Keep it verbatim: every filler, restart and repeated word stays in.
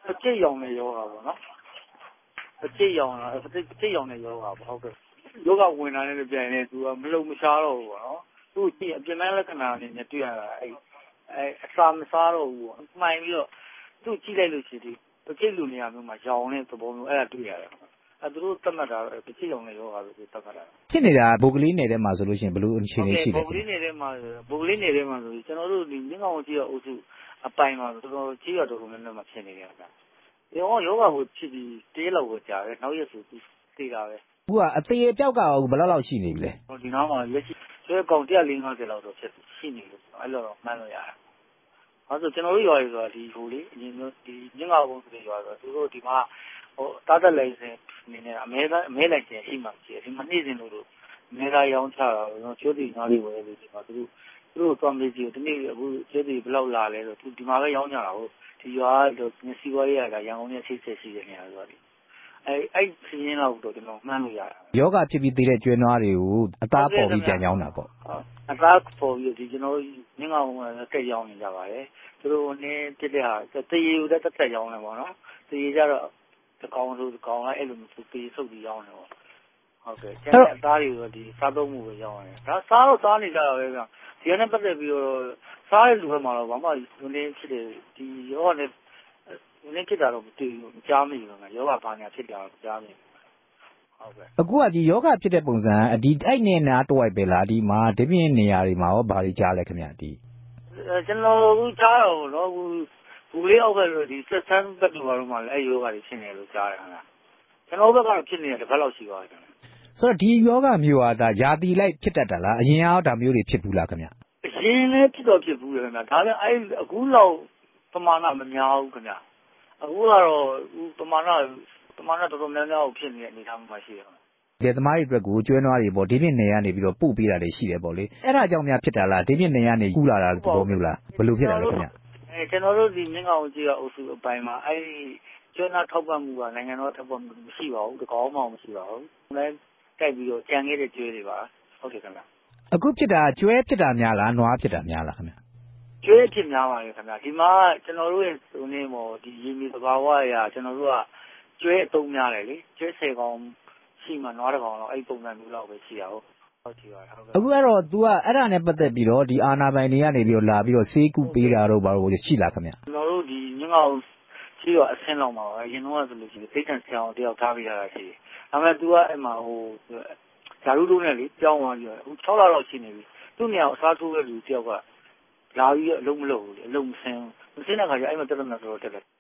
အကျိတ်ရောင်နဲ့ယောဂပေါ့နော်အကျိတ်ရောင်လားအကျိတ်အကျိတ်ရောင်နဲ့ယောဂပေါ့ဟုတ်ကဲ့ယောဂဝင်လာတဲ့ပြန်နေသူကမလုံမရှားတော့ဘူးပေါ့နော်သူ့ကြည့်အပြင်မဲ့လက္ခဏာအနေနဲ့တွေ့ရတာအဲ့အဲအစာမစားတော့ဘူးပေါ့မှိုင်ပြီးတော့သူ့ကြည့်လိုက်လို့ရှိသေးအကျိတ်လူနေရာမျိုးမှာရောင်တဲ့သဘောမျိုးအဲ့ဒါတွေ့ရတယ်အဲသူတို့သတ်မှတ်တာအကျိတ်ရောင်နဲ့ယောဂလို့သတ်မှတ်တာဖြစ်နေတာဘုတ်ကလေးနယ်ထဲမှာဆိုလို့ရှိရင်ဘယ်လိုအခြေအနေရှိလဲဘုတ်ကလေးနယ်ထဲမှာဘုတ်ကလေးနယ်ထဲမှာဆိုကျွန်တော်တို့ဒီမြင်းကောင်ကြီးရအုပ်စုအပိုင်မှာတော်တော်ကြီးရတော်တော်များများမှာဖြစ်နေတယ်ဗျာယောယောဂကိုဖြစ်ပြီးတေးလောက်ကိုကြာတယ်နောက်ရက်ဆိုသူတေးတာပဲအခုကအသေးအပြောက်ကဘယ်လောက်လောက်ရှိနေပြီလဲဟိုဒီနောက်မှာလက်ရှိဆွဲကောင်one hundred fiftyလောက်တော့ဖြစ်ရှိနေလို့အဲ့လိုတော့မှန်းလို့ရတယ်။အဲ့ဆိုကျွန်တော်တို့ရွာတွေဆိုတာဒီဟိုလေအရင်ကဒီမြင့်ငါဘုံတွေရွာဆိုသူတို့ဒီမှာဟိုတားတက်လိုက်စင်နေနေအမဲသားအမဲလိုက်စင်ရှိမှရှိတယ်ဒီမှာနေ့စဉ်လို့အမဲသားရောင်းချတာတော့ကျွတ်တီနားလေးဝယ်လို့ဒီမှာသူတို့သူတို့သွားမေးကြည့်ဒီနေ့အခုကျွတ်တီဘယ်လောက်လာလဲဆိုသူဒီမှာပဲရောင်းကြတာဟုတ်ဒီရွာတော့စီဝါရေးရတာရန်ကုန်နဲ့ဆိတ်ဆက်ရှိတဲ့နေရာဆိုတော့အဲအဲ့ခင်းလောက်တော့ကျွန်တော်မှန်းလို့ရတယ်ယောဂဖြစ်ပြီးသေးတဲ့ကျွဲနွားတွေကိုအသားပေါ်ပြီးပြန်ရောင်းတာပေါ့အသားပေါ်ပြီးဒီကျွန်တော်မြင်းကောင်ကတက်ရောင်းနေကြပါတယ်သူတို့နည်းတက်တဲ့ဟာတရေကိုတက်တက်ရောင်းနေပါတော့တရေကြတော့တကောင်ဆိုတကောင်ကအဲ့လိုမျိုးတရေဆုပ်ပြီးရောင်းနေပေါ့ဟုတ်ကဲ့ကျန်တဲ့အသားတွေကိုဒီစားသုံးမှုပဲရောင်းနေဒါစားတော့စားနေကြတာပဲဗျဒီကနေ့ပတ်သက်ပြီးတော့စားရလူဘက်မှာတော့ဘာမှနည်းဖြစ်တယ်ဒီရောနဲ့နည်းဖြစ်တာတော့မသိဘူးကြားမိဘူးငါယောဂဘာညာဖြစ်တာတော့ကြားမိဟုတ်ကဲ့အခုကဒီယောဂဖြစ်တဲ့ပုံစံဒီအဲ့နေနာတဝိုက်ပဲလားဒီမှာဒီပြင်းနေရာတွေမှာရောဘာတွေကြားလဲခင်ဗျာဒီကျွန်တော်ဘူးကြားတော့တော့ဘူးဘူးလေးအောက်ကလို့ဒီဆက်ဆန်းဘက်တို့ဘာလို့မှလည်းအဲ့ယောဂတွေဖြစ်နေလို့ကြားရတာကျွန်တော်ဘက်ကတော့ဖြစ်နေတယ်တစ်ပတ်လောက်ရှိပါပြီဆိုတော့ဒီယောဂမျိုးဟာဒါယာတီလိုက်ဖြစ်တတ်တာလားအရင်ရောဒါမျိုးတွေဖြစ်ဘူးလားခင်ဗျအရင်လည်းဖြစ်တော့ဖြစ်ဘူးလေခင်ဗျဒါလည်းအဲ့အခုလောက်ပမာဏမများဘူးခင်ဗျအခုကတော့ပမာဏပမာဏတော်တော်များများကိုဖြစ်နေတဲ့အနေအထားမှာရှိတယ်ဒီသမားတွေအတွက်ကိုကျွဲနွားတွေပေါ့ဒီပြင်းနေရနေပြီးတော့ပို့ပေးတာတွေရှိတယ်ပေါ့လေအဲ့ဒါကြောင့်များဖြစ်တာလားဒီပြင်းနေရနေကူးလာတာသဘောမျိုးလားဘယ်လိုဖြစ်တာလဲခင်ဗျအဲကျွန်တော်တို့ဒီမြင်းကောင်ကြီးကအုပ်စုအပိုင်းမှာအဲ့ကျွဲနွားထောက်ပံ့မှုကနိုင်ငံတော်ထောက်ပံ့မှုမရှိပါဘူးတကောင်းမှမရှိပါဘူးလည်းတိုက်ပြီးတော့ကြံခဲ့တဲ့ကျွဲတွေပါဟုတ်တယ်ခင်ဗျအခုဖြစ်တာကျွဲဖြစ်တာများလားနွားဖြစ်တာများလားခင်ဗျကျွဲဖြစ်များပါလေခင်ဗျဒီမှာကျွန်တော်တို့ရဲ့ဟိုနေ့မော်ဒီရင်းမီသဘာဝအရာကျွန်တော်တို့ကကျွဲအသုံးများတယ်လေကျွဲဆယ်ကောင်ရှိမှနွားတစ်ကောင်တော့အဲ့ပုံစံမျိုးလောက်ပဲရှိရအောင်ဟုတ်ကြည့်ပါဟုတ်ကဲ့အခုကတော့ तू ကအဲ့ဒါနဲ့ပတ်သက်ပြီးတော့ဒီအာနာပိုင်တွေကနေပြီးတော့လာပြီးတော့စေးကုပေးတာတော့ဘာလို့ရှိလားခင်ဗျကျွန်တော်တို့ဒီညငောင်ရှိတော့အဆင်းလောက်မှာပါရင်တော့ဆိုလို့ရှိရင်သိက္ခာဆရာအောင်တယောက်ထားပေးရတာရှိတယ်ဒါပေမဲ့ तू ကအဲ့မှာဟိုဓာတ်ရုံးနဲ့လေကြောင်းသွားပြီးတော့အခုsixလလောက်ရှိနေပြီသူ့နေရာအစားထိုးတဲ့လူတယောက်ကလာပြီးအလုံးမလုပ်ဘူးလေအလုံးမဆင်းမဆင်းတဲ့ခါကျအဲ့မှာတက်တက်မှာတော့တက်တယ်